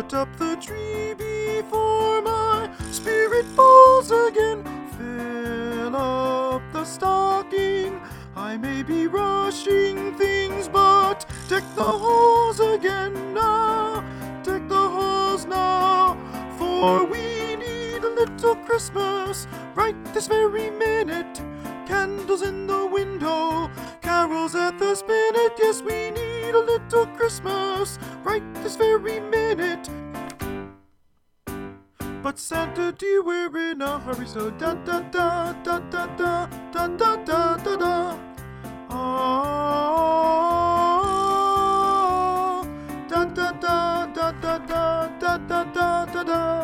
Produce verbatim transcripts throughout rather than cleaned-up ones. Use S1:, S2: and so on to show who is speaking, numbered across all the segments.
S1: put up the tree before my spirit falls again. Fill up the stocking. I may be rushing things, but deck the halls again now. Deck the halls now, for we need a little Christmas right this very minute. Candles in the window, carols at the spinet. Yes, we need a little Christmas right this very minute. But Santa dear, we're in a hurry, so da da da da da da da da da da da. Ah, da da da da da da da da da da da.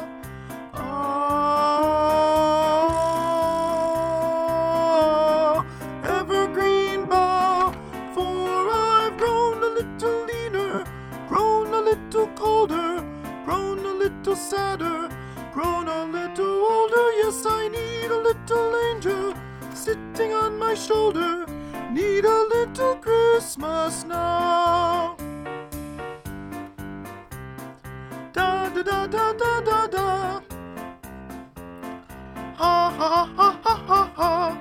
S1: Ah, evergreen bough, for I've grown a little leaner, grown a little colder, grown a little sadder, grown a little older. Yes, I need a little angel sitting on my shoulder. Need a little Christmas now. Da da da da da da da. Ha ha ha ha ha ha.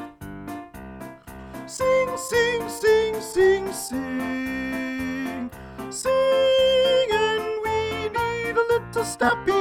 S1: Sing, sing, sing, sing, sing. Sing, and we need a little snappy